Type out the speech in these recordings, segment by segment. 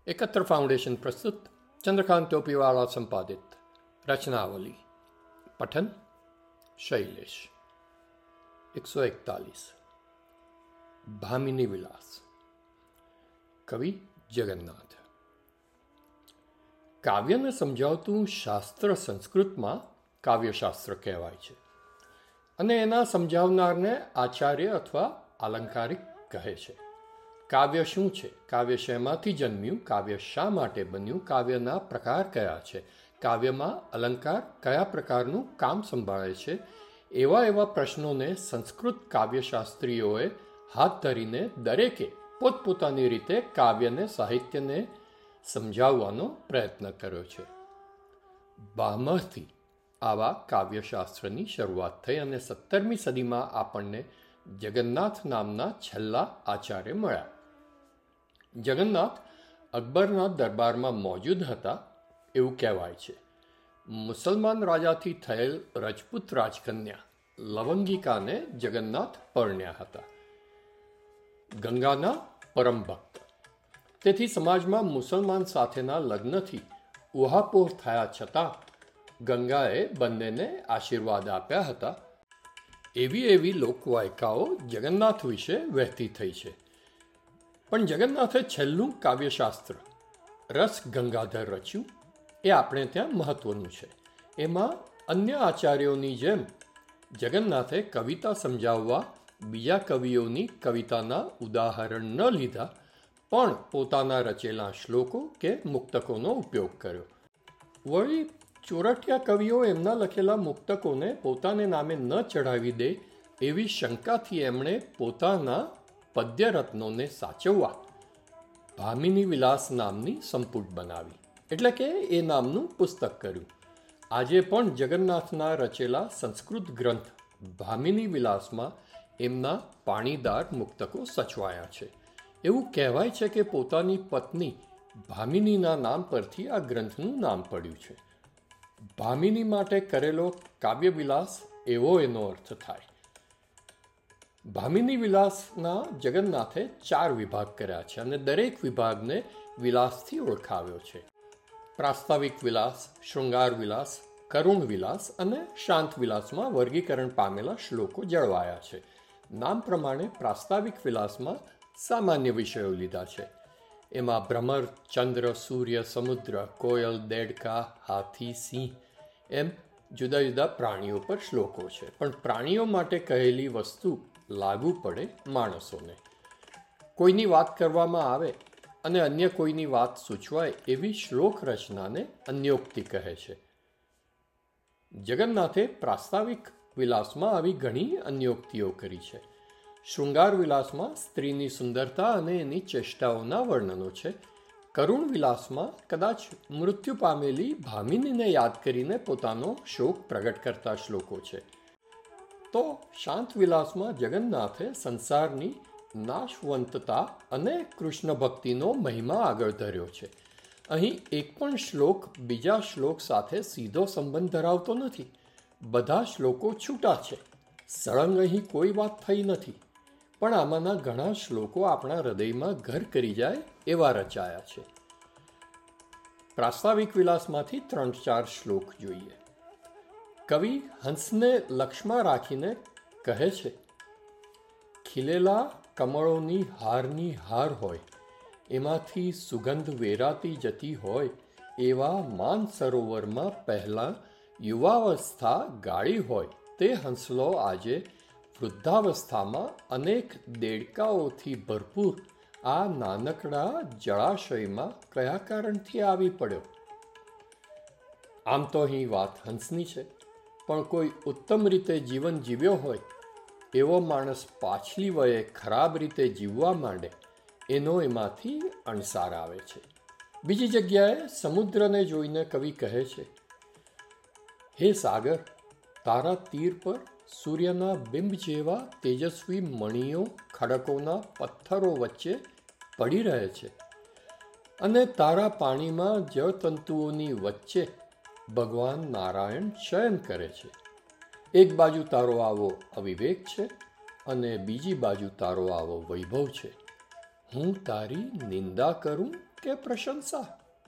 एकत्र फाउंडेशन प्रस्तुत चंद्रकांत टोपीवाला संपादित रचनावली। पठन शैलेश। 141 भामिनी विलास। कवि जगन्नाथ। કાવ્યને સમજાવતું શાસ્ત્ર સંસ્કૃતમાં કાવ્યશાસ્ત્ર કહેવાય છે અને એના સમજાવનારને આચાર્ય અથવા આલંકારિક કહે છે. કાવ્ય શું છે? કાવ્ય શેમાંથી જન્મ્યું? કાવ્ય શા માટે બન્યું? કાવ્યના પ્રકાર કયા છે? કાવ્યમાં અલંકાર કયા પ્રકારનું કામ સંભાળે છે? એવા પ્રશ્નોને સંસ્કૃત કાવ્યશાસ્ત્રીઓએ હાથ ધરીને દરેકે પોતપોતાની રીતે કાવ્યને, સાહિત્યને સમજાવવાનો પ્રયત્ન કર્યો છે. બામહથી આવા કાવ્યશાસ્ત્રની શરૂઆત થઈ અને 17મી સદીમાં આપણને જગન્નાથ નામના છેલ્લા આચાર્ય મળ્યા. જગન્નાથ અકબરના દરબારમાં મોજૂદ હતા એવું કહેવાય છે. મુસલમાન રાજાથી થયેલ રજપૂત રાજકન્યા લવંગિકાને જગન્નાથ પરણ્યા હતા. ગંગાના પરમ ભક્ત. તેથી સમાજમાં મુસલમાન સાથેના લગ્નથી ઉહાપોહ થયા છતાં ગંગાએ બંનેને આશીર્વાદ આપ્યા હતા. એવી લોકવાયકાઓ જગન્નાથ વિશે વહેતી થઈ છે. પણ જગન્નાથે છેલ્લું કાવ્યશાસ્ત્ર રસ ગંગાધર રચ્યું એ આપણે ત્યાં મહત્વનું છે. એમાં અન્ય આચાર્યોની જેમ જગન્નાથે કવિતા સમજાવવા બીજા કવિઓની કવિતાના ઉદાહરણ ન લીધા, પણ પોતાના રચેલા શ્લોકો કે મુક્તકોનો ઉપયોગ કર્યો. વળી ચોરઠિયા કવિઓ એમના લખેલા મુક્તકોને પોતાને નામે ન ચઢાવી દે એવી શંકાથી એમણે પોતાના પદ્યરત્નોને સાચવવા ભામિની વિલાસ નામની સંપુટ બનાવી, એટલે કે એ નામનું પુસ્તક કર્યું. આજે પણ જગન્નાથના રચેલા સંસ્કૃત ગ્રંથ ભામિની વિલાસમાં એમના પાણીદાર મુક્તકો સચવાયા છે. એવું કહેવાય છે કે પોતાની પત્ની ભામિનીના નામ પરથી આ ગ્રંથનું નામ પડ્યું છે. ભામિની માટે કરેલો કાવ્યવિલાસ એવો એનો અર્થ થાય. ભામિની વિલાસના જગન્નાથે 4 વિભાગ કર્યા છે અને દરેક વિભાગને વિલાસથી ઓળખાવ્યો છે. પ્રાસ્તાવિક વિલાસ, શૃંગાર વિલાસ, કરુણ વિલાસ અને શાંત વિલાસમાં વર્ગીકરણ પામેલા શ્લોકો જળવાયા છે. નામ પ્રમાણે પ્રાસ્તાવિક વિલાસમાં સામાન્ય વિષયો લીધા છે. એમાં ભ્રમર, ચંદ્ર, સૂર્ય, સમુદ્ર, કોયલ, દેડકા, હાથી, સિંહ એમ જુદા જુદા પ્રાણીઓ પર શ્લોકો છે. પણ પ્રાણીઓ માટે કહેલી વસ્તુ લાગુ પડે માણસોને. કોઈની વાત કરવામાં આવે અને અન્ય કોઈની વાત સૂચવાય એવી શ્લોક રચનાને અન્યોક્તિ કહે છે. જગન્નાથે પ્રાસ્તાવિક વિલાસમાં આવી ઘણી અન્યોક્તિઓ કરી છે. શૃંગાર વિલાસમાં સ્ત્રીની સુંદરતા અને એની ચેષ્ટાઓના વર્ણનો છે. કરુણ વિલાસમાં કદાચ મૃત્યુ પામેલી ભામિનીને યાદ કરીને પોતાનો શોક પ્રગટ કરતા શ્લોકો છે. તો શાંત વિલાસમાં જગન્નાથે સંસારની નાશવંતતા અને કૃષ્ણ ભક્તિનો મહિમા આગળ ધર્યો છે. અહીં એક પણ શ્લોક બીજા શ્લોક સાથે સીધો સંબંધ ધરાવતો નથી. બધા શ્લોકો છૂટા છે. સળંગ અહીં કોઈ વાત થઈ નથી. પણ આમાંના ઘણા શ્લોકો આપણા હૃદયમાં ઘર કરી જાય એવા રચાયા છે. પ્રાસ્તાવિક વિલાસમાંથી 3-4 શ્લોક જોઈએ. કવિ હંસને લક્ષમાં રાખીને કહે છે, ખીલેલા કમળોની હારની હાર હોય, એમાંથી સુગંધ વેરાતી જતી હોય, એવા માન સરોવરમાં પહેલાં યુવાવસ્થા ગાળી હોય તે હંસલો આજે વૃદ્ધાવસ્થામાં અનેક દેડકાઓથી ભરપૂર આ નાનકડા જળાશયમાં કયા કારણથી આવી પડ્યો? આમ તો અહીં વાત હંસની છે, પણ કોઈ ઉત્તમ રીતે જીવન જીવ્યો હોય એવો માણસ પાછલી વયે ખરાબ રીતે જીવવા માંડે એનો એમાંથી અણસાર આવે છે. બીજી જગ્યાએ સમુદ્રને જોઈને કવિ કહે છે, હે સાગર, તારા તીર પર સૂર્યના બિંબ જેવા તેજસ્વી મણીઓ ખડકોના પથ્થરો વચ્ચે પડી રહે છે અને તારા પાણીમાં જળતંતુઓની વચ્ચે ભગવાન નારાયણ શયન કરે છે. એક બાજુ તારો આવો અવિવેક છે અને બીજી બાજુ તારો આવો વૈભવ છે. હું તારી નિંદા કરું કે પ્રશંસા?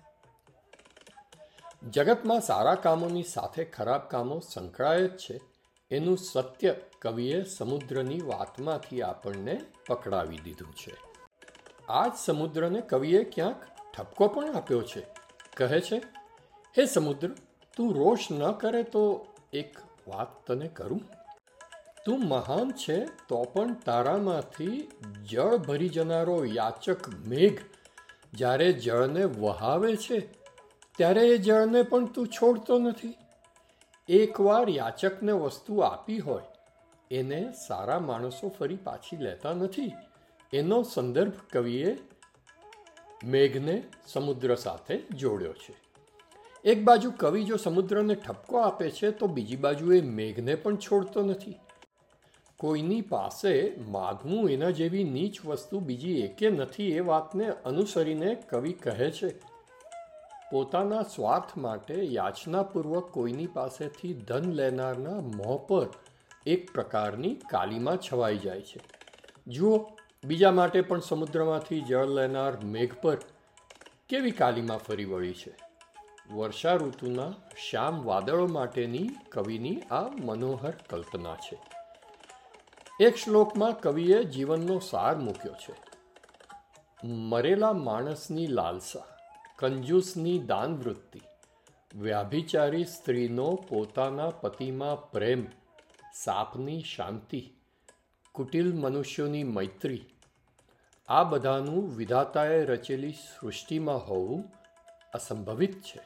જગતમાં સારા કામોની સાથે ખરાબ કામો સંકળાય જ છે એનું સત્ય કવિએ સમુદ્રની વાતમાંથી આપણને પકડાવી દીધું છે. આ જ સમુદ્રને કવિએ ક્યાંક ઠપકો પણ આપ્યો છે. કહે છે, હે સમુદ્ર, તું રોષ ન કરે તો એક વાત તને કરું. તું મહાન છે તો પણ તારામાંથી જળ ભરી જનારો યાચક મેઘ જ્યારે જળને વહાવે છે ત્યારે એ જળને પણ તું છોડતો નથી. એકવાર યાચકને વસ્તુ આપી હોય એને સારા માણસો ફરી પાછી લેતા નથી. એનો સંદર્ભ કવિએ મેઘને સમુદ્ર સાથે જોડ્યો છે. એક બાજુ કવિ જો સમુદ્રને ઠપકો આપે છે તો બીજી બાજુ એ મેઘને પણ છોડતો નથી. કોઈની પાસે માગવું એના જેવી નીચ વસ્તુ બીજી એકે નથી એ વાતને અનુસરીને કવિ કહે છે, પોતાના સ્વાર્થ માટે યાચનાપૂર્વક કોઈની પાસેથી ધન લેનારના મોં પર એક પ્રકારની કાલીમા છવાઈ જાય છે. જુઓ, બીજા માટે પણ સમુદ્રમાંથી જળ લેનાર મેઘ પર કેવી કાલીમા ફરી વળી છે. વર્ષા ઋતુના શ્યામ વાદળો માટેની કવિની આ મનોહર કલ્પના છે. એક શ્લોકમાં કવિએ જીવનનો સાર મૂક્યો છે. મરેલા માણસની લાલસા, કંજૂસની દાન વૃત્તિ, વ્યાભિચારી સ્ત્રીનો પોતાના પતિમાં પ્રેમ, સાપની શાંતિ, કુટિલ મનુષ્યોની મૈત્રી, આ બધાનું વિધાતાએ રચેલી સૃષ્ટિમાં હોવું અસંભવિત છે.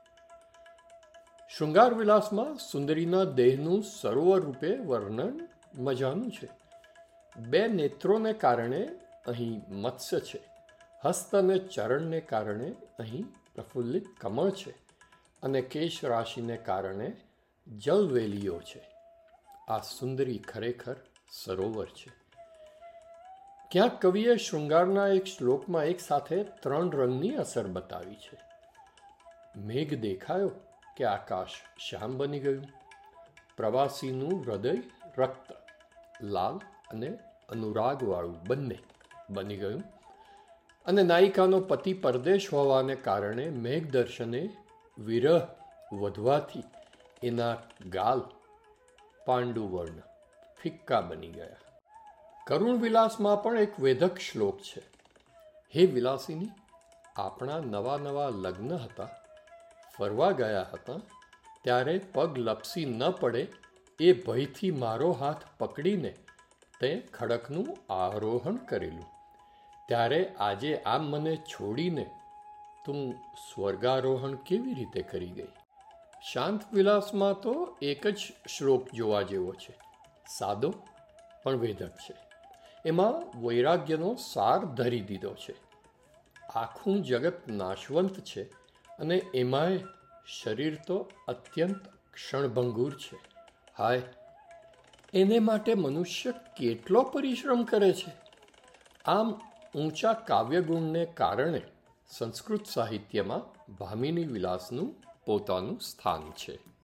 શૃંગાર વિલાસમાં સુંદરીના દેહનું સરોવર રૂપે વર્ણન મજાનું છે. બે નેત્રોને કારણે અહીં મત્સ્ય છે. હસ્ત અને ચરણને કારણે અહીં પ્રફુલ્લિત કમળ છે અને કેશ રાશિને કારણે જલવેલીઓ છે. આ સુંદરી ખરેખર સરોવર છે. ક્યાંક કવિએ શૃંગારના એક શ્લોકમાં એક સાથે 3 રંગની અસર બતાવી છે. મેઘ દેખાયો કે આકાશ શ્યામ બની ગયું. પ્રવાસીનું હૃદય રક્ત, લાલ અને અનુરાગવાળું બંને બની ગયું. અને નાયિકાનો પતિ પરદેશ હોવાને કારણે મેઘદર્શને વિરહ વધવાથી એના ગાલ પાંડુવર્ણ ફિક્કા બની ગયા. કરુણ વિલાસમાં પણ એક વેધક શ્લોક છે. હે વિલાસિની, આપણા નવા નવા લગ્ન હતા, ફરવા ગયા હતા, ત્યારે પગ લપસી ન પડે એ ભયથી મારો હાથ પકડીને તે ખડકનું આરોહણ કરેલું. ત્યારે આજે આમ મને છોડીને તું સ્વર્ગારોહણ કેવી રીતે કરી ગઈ? શાંત વિલાસમાં તો એક જ શ્લોક જોવા જેવો છે. સાદો પણ વેધક છે. એમાં વૈરાગ્યનો સાર ધરી દીધો છે. આખું જગત નાશવંત છે અને એમાંય શરીર તો અત્યંત ક્ષણભંગુર છે. હાય, એને માટે મનુષ્ય કેટલો પરિશ્રમ કરે છે. આમ ઊંચા કાવ્યગુણને કારણે સંસ્કૃત સાહિત્યમાં ભામિની વિલાસનું પોતાનું સ્થાન છે.